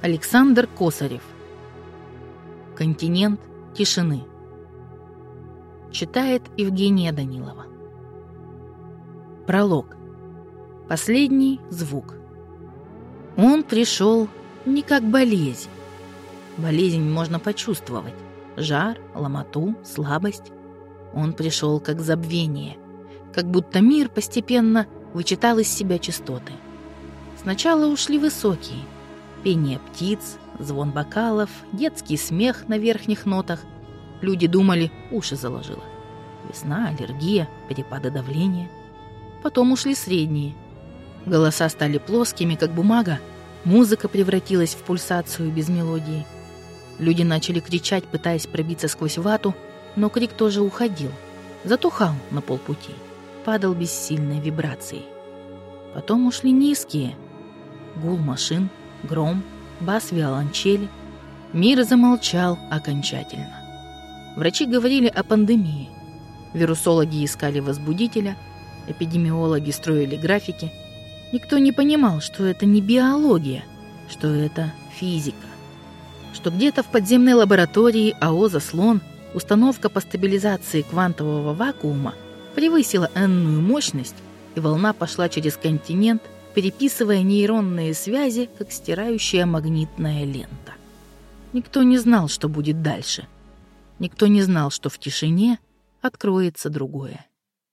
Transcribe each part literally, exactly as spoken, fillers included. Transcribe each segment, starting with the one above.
Александр Косарев. Континент тишины. Читает Евгения Данилова. Пролог. Последний звук. Он пришел не как болезнь. Болезнь можно почувствовать. Жар, ломоту, слабость. Он пришел как забвение. Как будто мир постепенно вычитал из себя частоты. Сначала ушли высокие. Пение птиц, звон бокалов, детский смех на верхних нотах. Люди думали, уши заложило. Весна, аллергия, перепады давления. Потом ушли средние. Голоса стали плоскими, как бумага. Музыка превратилась в пульсацию без мелодии. Люди начали кричать, пытаясь пробиться сквозь вату, но крик тоже уходил. Затухал на полпути. Падал бессильной вибрацией. Потом ушли низкие. Гул машин, гром, бас виолончели. Мир замолчал окончательно. Врачи говорили о пандемии. Вирусологи искали возбудителя. Эпидемиологи строили графики. Никто не понимал, что это не биология, что это физика. Что где-то в подземной лаборатории АО «Заслон» установка по стабилизации квантового вакуума превысила энную мощность, и волна пошла через континент, переписывая нейронные связи, как стирающая магнитная лента. Никто не знал, что будет дальше. Никто не знал, что в тишине откроется другое.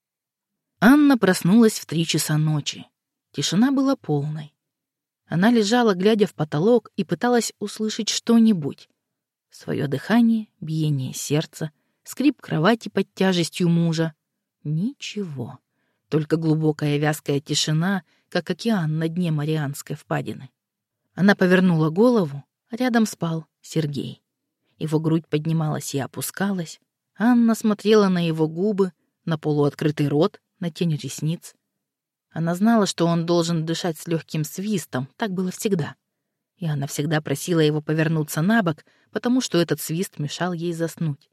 Анна проснулась в три часа ночи. Тишина была полной. Она лежала, глядя в потолок, и пыталась услышать что-нибудь. Своё дыхание, биение сердца, скрип кровати под тяжестью мужа. Ничего. Только глубокая вязкая тишина, как океан на дне Марианской впадины. Она повернула голову, а рядом спал Сергей. Его грудь поднималась и опускалась. Анна смотрела на его губы, на полуоткрытый рот, на тень ресниц. Она знала, что он должен дышать с легким свистом, так было всегда. И она всегда просила его повернуться на бок, потому что этот свист мешал ей заснуть.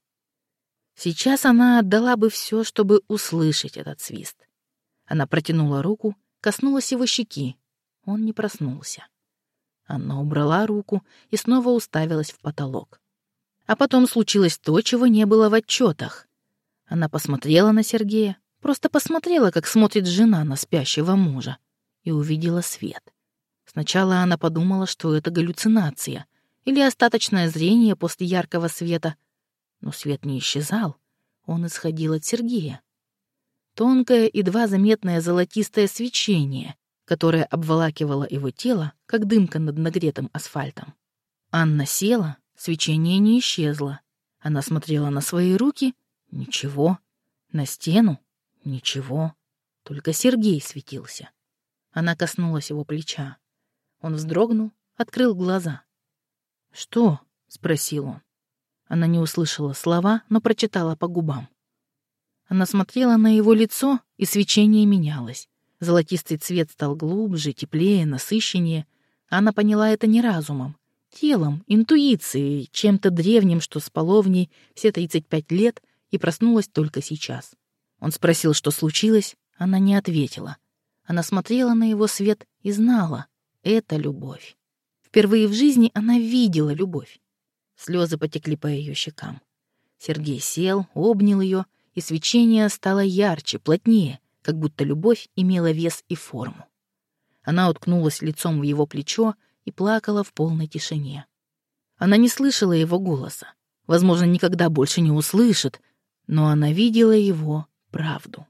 Сейчас она отдала бы все, чтобы услышать этот свист. Она протянула руку, коснулась его щеки. Он не проснулся. Анна убрала руку и снова уставилась в потолок. А потом случилось то, чего не было в отчетах. Она посмотрела на Сергея, просто посмотрела, как смотрит жена на спящего мужа, и увидела свет. Сначала она подумала, что это галлюцинация или остаточное зрение после яркого света, но свет не исчезал, он исходил от Сергея. Тонкое, едва заметное золотистое свечение, которое обволакивало его тело, как дымка над нагретым асфальтом. Анна села, свечение не исчезло. Она смотрела на свои руки — ничего. На стену — ничего. Только Сергей светился. Она коснулась его плеча. Он вздрогнул, открыл глаза. «Что?» — спросил он. Она не услышала слова, но прочитала по губам. Она смотрела на его лицо, и свечение менялось. Золотистый цвет стал глубже, теплее, насыщеннее. Она поняла это не разумом, телом, интуицией, чем-то древним, что спало в ней все тридцать пять лет и проснулось только сейчас. Он спросил, что случилось, она не ответила. Она смотрела на его свет и знала — это любовь. Впервые в жизни она видела любовь. Слезы потекли по ее щекам. Сергей сел, обнял ее, и свечение стало ярче, плотнее, как будто любовь имела вес и форму. Она уткнулась лицом в его плечо и плакала в полной тишине. Она не слышала его голоса, возможно, никогда больше не услышит, но она видела его правду.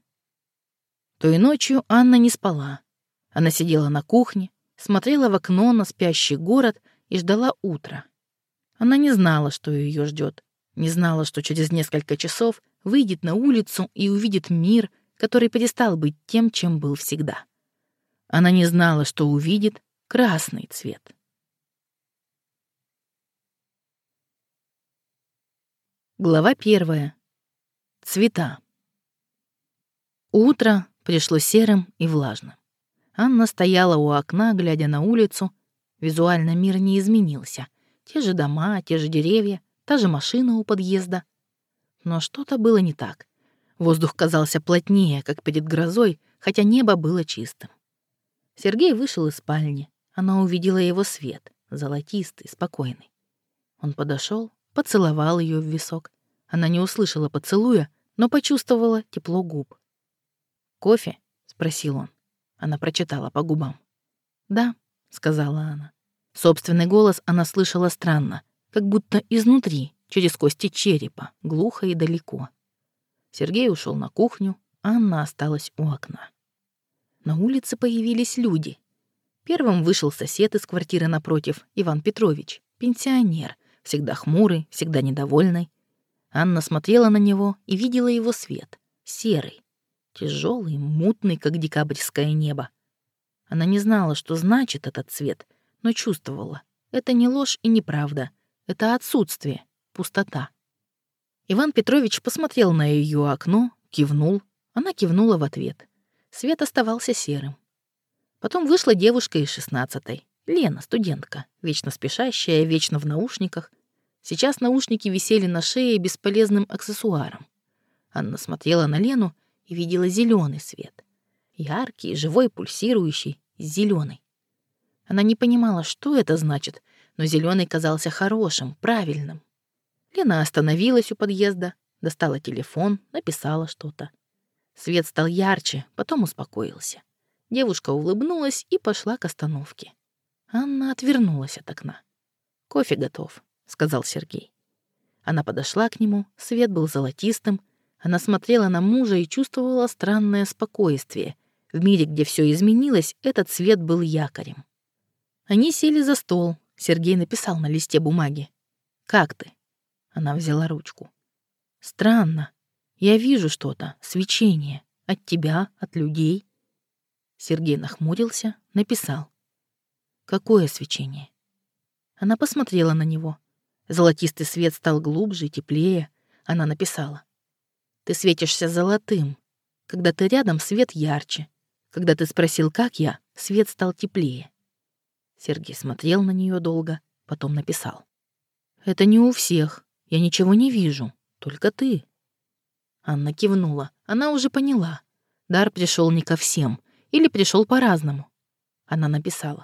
Той ночью Анна не спала. Она сидела на кухне, смотрела в окно на спящий город и ждала утра. Она не знала, что ее ждет, не знала, что через несколько часов выйдет на улицу и увидит мир, который перестал быть тем, чем был всегда. Она не знала, что увидит красный цвет. Глава первая. Цвета. Утро пришло серым и влажным. Анна стояла у окна, глядя на улицу. Визуально мир не изменился. Те же дома, те же деревья, та же машина у подъезда. Но что-то было не так. Воздух казался плотнее, как перед грозой, хотя небо было чистым. Сергей вышел из спальни. Она увидела его свет, золотистый, спокойный. Он подошел, поцеловал ее в висок. Она не услышала поцелуя, но почувствовала тепло губ. «Кофе?» — спросил он. Она прочитала по губам. «Да», — сказала она. Собственный голос она слышала странно, как будто изнутри, через кости черепа, глухо и далеко. Сергей ушел на кухню, Анна осталась у окна. На улице появились люди. Первым вышел сосед из квартиры напротив, Иван Петрович, пенсионер, всегда хмурый, всегда недовольный. Анна смотрела на него и видела его свет, серый, тяжелый, мутный, как декабрьское небо. Она не знала, что значит этот цвет, но чувствовала. Это не ложь и не правда. Это отсутствие, пустота. Иван Петрович посмотрел на ее окно, кивнул. Она кивнула в ответ. Свет оставался серым. Потом вышла девушка из шестнадцатой. Лена, студентка, вечно спешащая, вечно в наушниках. Сейчас наушники висели на шее бесполезным аксессуаром. Анна смотрела на Лену и видела зеленый свет. Яркий, живой, пульсирующий, зеленый. Она не понимала, что это значит, но зеленый казался хорошим, правильным. Лена остановилась у подъезда, достала телефон, написала что-то. Свет стал ярче, потом успокоился. Девушка улыбнулась и пошла к остановке. Анна отвернулась от окна. «Кофе готов», — сказал Сергей. Она подошла к нему, свет был золотистым. Она смотрела на мужа и чувствовала странное спокойствие. В мире, где все изменилось, этот свет был якорем. Они сели за стол. Сергей написал на листе бумаги. «Как ты?» Она взяла ручку. «Странно. Я вижу что-то, свечение. От тебя, от людей». Сергей нахмурился, написал. «Какое свечение?» Она посмотрела на него. Золотистый свет стал глубже и теплее. Она написала. «Ты светишься золотым. Когда ты рядом, свет ярче. Когда ты спросил, как я, свет стал теплее». Сергей смотрел на нее долго, потом написал. «Это не у всех. Я ничего не вижу. Только ты». Анна кивнула. Она уже поняла. Дар пришел не ко всем. Или пришел по-разному. Она написала.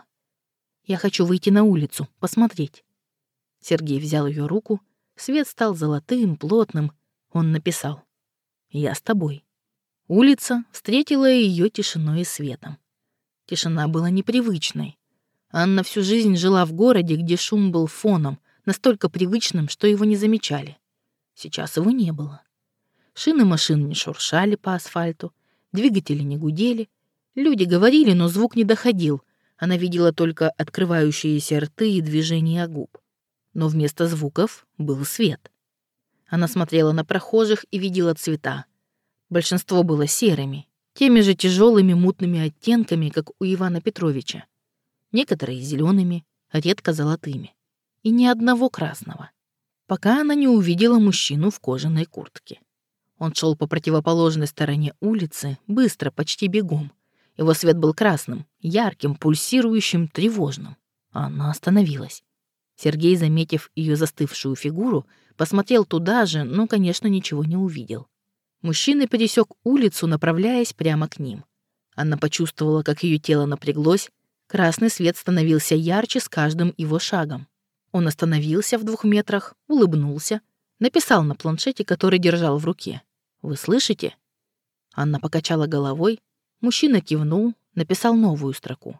«Я хочу выйти на улицу, посмотреть». Сергей взял ее руку. Свет стал золотым, плотным. Он написал. «Я с тобой». Улица встретила ее тишиной и светом. Тишина была непривычной. Анна всю жизнь жила в городе, где шум был фоном, настолько привычным, что его не замечали. Сейчас его не было. Шины машин не шуршали по асфальту, двигатели не гудели. Люди говорили, но звук не доходил. Она видела только открывающиеся рты и движения губ. Но вместо звуков был свет. Она смотрела на прохожих и видела цвета. Большинство было серыми, теми же тяжелыми мутными оттенками, как у Ивана Петровича. Некоторые зелеными, редко золотыми. И ни одного красного. Пока она не увидела мужчину в кожаной куртке. Он шел по противоположной стороне улицы, быстро, почти бегом. Его свет был красным, ярким, пульсирующим, тревожным. А она остановилась. Сергей, заметив ее застывшую фигуру, посмотрел туда же, но, конечно, ничего не увидел. Мужчина пересек улицу, направляясь прямо к ним. Она почувствовала, как ее тело напряглось. Красный свет становился ярче с каждым его шагом. Он остановился в двух метрах, улыбнулся, написал на планшете, который держал в руке. «Вы слышите?» Анна покачала головой. Мужчина кивнул, написал новую строку.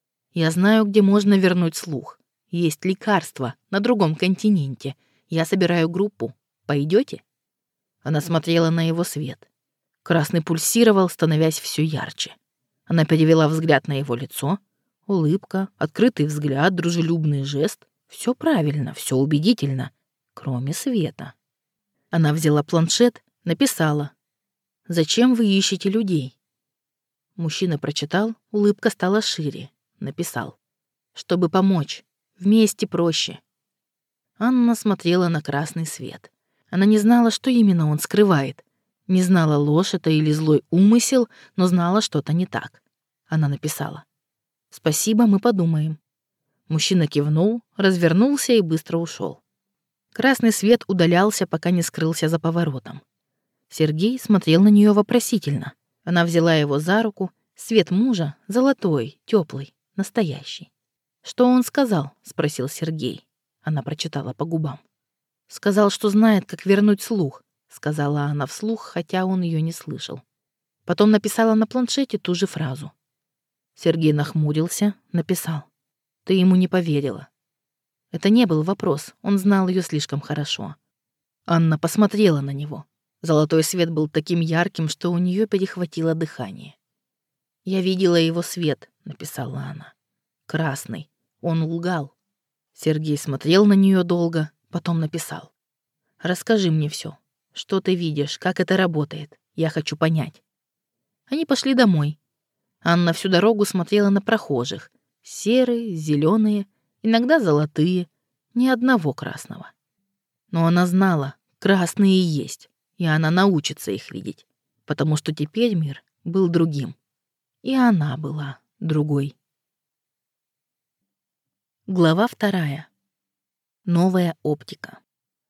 «Я знаю, где можно вернуть слух. Есть лекарство на другом континенте. Я собираю группу. Пойдете?» Она смотрела на его свет. Красный пульсировал, становясь все ярче. Она перевела взгляд на его лицо. Улыбка, открытый взгляд, дружелюбный жест. Все правильно, все убедительно, кроме света. Она взяла планшет, написала. «Зачем вы ищете людей?» Мужчина прочитал, улыбка стала шире. Написал. «Чтобы помочь. Вместе проще». Анна смотрела на красный свет. Она не знала, что именно он скрывает. Не знала, ложь это или злой умысел, но знала, что-то не так. Она написала. «Спасибо, мы подумаем». Мужчина кивнул, развернулся и быстро ушел. Красный свет удалялся, пока не скрылся за поворотом. Сергей смотрел на нее вопросительно. Она взяла его за руку. Свет мужа золотой, теплый, настоящий. «Что он сказал?» — спросил Сергей. Она прочитала по губам. «Сказал, что знает, как вернуть слух», — сказала она вслух, хотя он ее не слышал. Потом написала на планшете ту же фразу. Сергей нахмурился, написал. «Ты ему не поверила». Это не был вопрос, он знал ее слишком хорошо. Анна посмотрела на него. Золотой свет был таким ярким, что у нее перехватило дыхание. «Я видела его свет», — написала она. «Красный. Он лгал». Сергей смотрел на нее долго, потом написал. «Расскажи мне все. Что ты видишь, как это работает? Я хочу понять». Они пошли домой. Анна всю дорогу смотрела на прохожих. Серые, зеленые, иногда золотые, ни одного красного. Но она знала, красные есть, и она научится их видеть, потому что теперь мир был другим. И она была другой. Глава вторая. Новая оптика.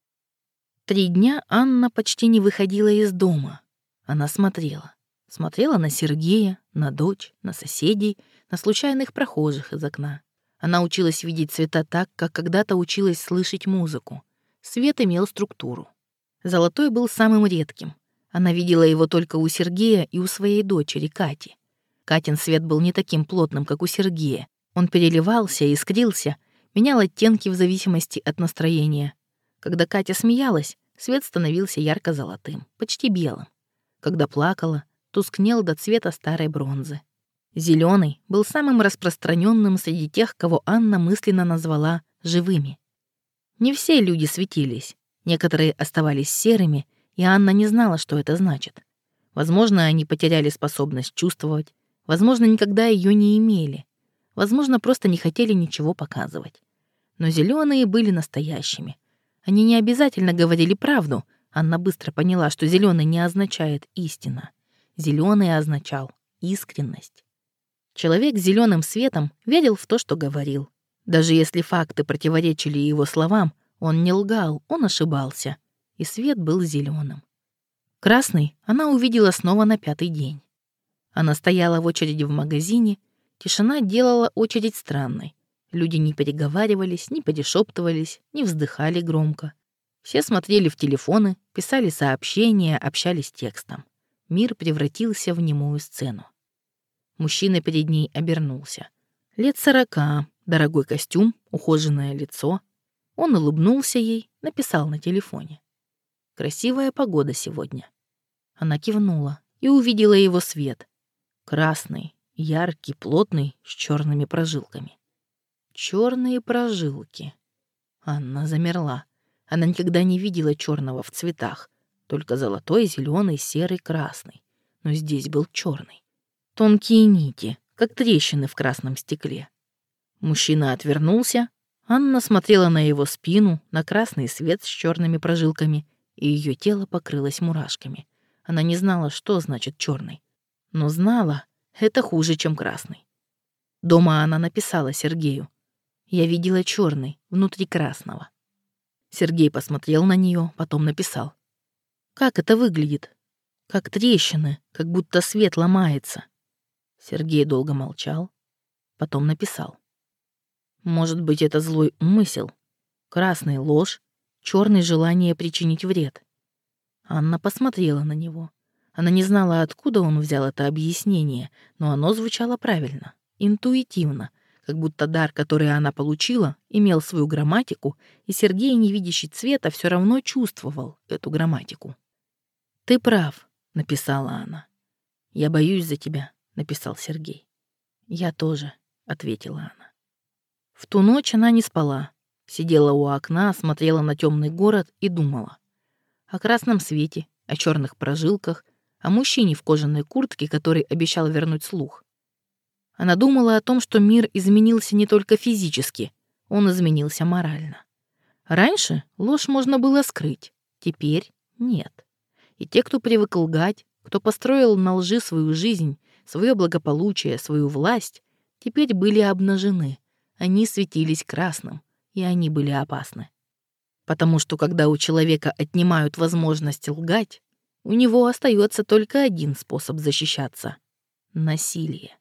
Три дня Анна почти не выходила из дома. Она смотрела. Смотрела на Сергея, на дочь, на соседей, на случайных прохожих из окна. Она училась видеть цвета так, как когда-то училась слышать музыку. Свет имел структуру. Золотой был самым редким. Она видела его только у Сергея и у своей дочери Кати. Катин свет был не таким плотным, как у Сергея. Он переливался, искрился, менял оттенки в зависимости от настроения. Когда Катя смеялась, свет становился ярко-золотым, почти белым. Когда плакала, тускнел до цвета старой бронзы. Зеленый был самым распространенным среди тех, кого Анна мысленно назвала живыми. Не все люди светились, некоторые оставались серыми, и Анна не знала, что это значит. Возможно, они потеряли способность чувствовать, возможно, никогда ее не имели, возможно, просто не хотели ничего показывать. Но зеленые были настоящими. Они не обязательно говорили правду. Анна быстро поняла, что зеленый не означает истина. Зеленый означал искренность. Человек с зеленым светом верил в то, что говорил. Даже если факты противоречили его словам, он не лгал, он ошибался. И свет был зеленым. Красный она увидела снова на пятый день. Она стояла в очереди в магазине. Тишина делала очередь странной. Люди не переговаривались, не перешептывались, не вздыхали громко. Все смотрели в телефоны, писали сообщения, общались текстом. Мир превратился в немую сцену. Мужчина перед ней обернулся. Лет сорока, дорогой костюм, ухоженное лицо. Он улыбнулся ей, написал на телефоне. «Красивая погода сегодня». Она кивнула и увидела его свет. Красный, яркий, плотный, с черными прожилками. Черные прожилки. Анна замерла. Она никогда не видела черного в цветах, только золотой, зеленый, серый, красный. Но здесь был черный. Тонкие нити, как трещины в красном стекле. Мужчина отвернулся. Анна смотрела на его спину, на красный свет с черными прожилками, и ее тело покрылось мурашками. Она не знала, что значит черный, но знала, это хуже, чем красный. Дома она написала Сергею: «Я видела черный внутри красного». Сергей посмотрел на нее, потом написал: «Как это выглядит? Как трещины, как будто свет ломается». Сергей долго молчал, потом написал: «Может быть, это злой умысел? Красный — ложь, черный — желание причинить вред». Анна посмотрела на него. Она не знала, откуда он взял это объяснение, но оно звучало правильно, интуитивно, как будто дар, который она получила, имел свою грамматику, и Сергей, не видящий цвета, все равно чувствовал эту грамматику. «Ты прав», — написала она. «Я боюсь за тебя», — написал Сергей. «Я тоже», — ответила она. В ту ночь она не спала, сидела у окна, смотрела на темный город и думала о красном свете, о черных прожилках, о мужчине в кожаной куртке, который обещал вернуть слух. Она думала о том, что мир изменился не только физически, он изменился морально. Раньше ложь можно было скрыть, теперь нет. И те, кто привык лгать, кто построил на лжи свою жизнь, свое благополучие, свою власть, теперь были обнажены. Они светились красным, и они были опасны. Потому что когда у человека отнимают возможность лгать, у него остается только один способ защищаться — насилие.